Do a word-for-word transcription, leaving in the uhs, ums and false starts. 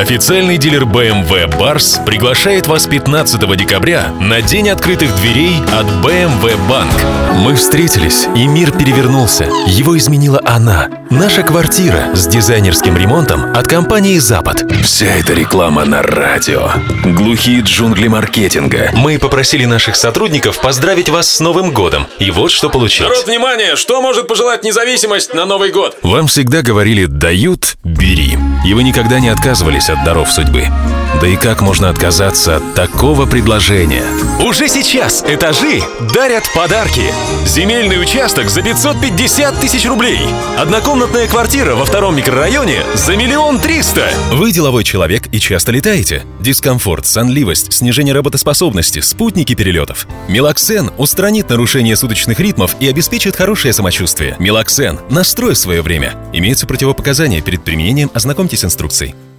Официальный дилер бэ эм вэ «Барс» приглашает вас пятнадцатого декабря на День открытых дверей от бэ эм вэ Банк. Мы встретились, и мир перевернулся. Его изменила она. Наша квартира с дизайнерским ремонтом от компании «Запад». Вся эта реклама на радио. Глухие джунгли маркетинга. Мы попросили наших сотрудников поздравить вас с Новым годом. И вот что получилось. Народ, внимание! Что может пожелать независимость на Новый год? Вам всегда говорили «дают, бери». И вы никогда не отказывались от даров судьбы. Да и как можно отказаться от такого предложения? Уже сейчас этажи дарят подарки. Земельный участок за пятьсот пятьдесят тысяч рублей. Однокомнатная квартира во втором микрорайоне за миллион триста. Вы деловой человек и часто летаете. Дискомфорт, сонливость, снижение работоспособности, спутники перелетов. Мелоксен устранит нарушение суточных ритмов и обеспечит хорошее самочувствие. Мелоксен. Настрой в свое время. Имеются противопоказания перед применением. Ознакомьтесь с инструкцией.